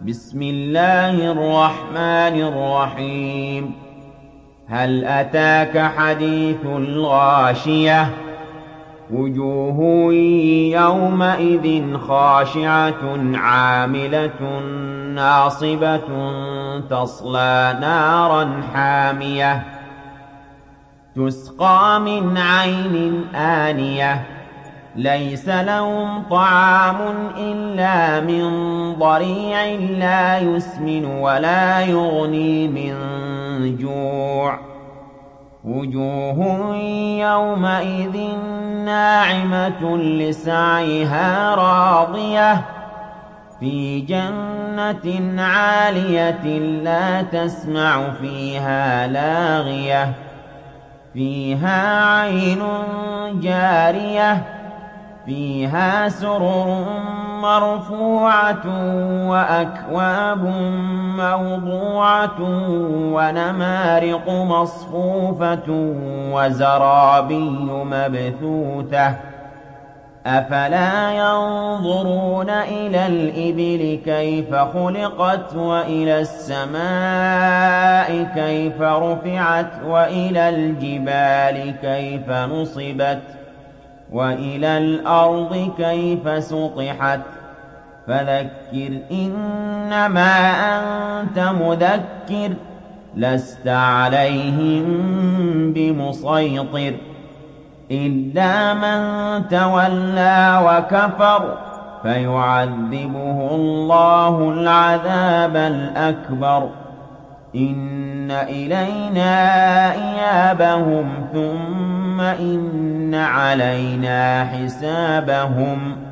بسم الله الرحمن الرحيم هل أتاك حديث الغاشية وجوه يومئذ خاشعة عاملة ناصبة تصلى نارا حامية تسقى من عين آنية ليس لهم طعام إلا من ضريع لا يسمن ولا يغني من جوع وجوه يومئذ ناعمة لسعيها راضية في جنة عالية لا تسمع فيها لاغية فيها عين جارية فيها سرر مرفوعة وأكواب موضوعة ونمارق مصفوفة وزرابي مبثوثة أفلا ينظرون إلى الإبل كيف خلقت وإلى السماء كيف رفعت وإلى الجبال كيف نصبت وإلى الأرض كيف سطحت فذكر إنما أنت مذكر لست عليهم بمسيطر إلا من تولى وكفر فيعذبه الله العذاب الأكبر إن إلينا إيابهم ثم إن علينا حسابهم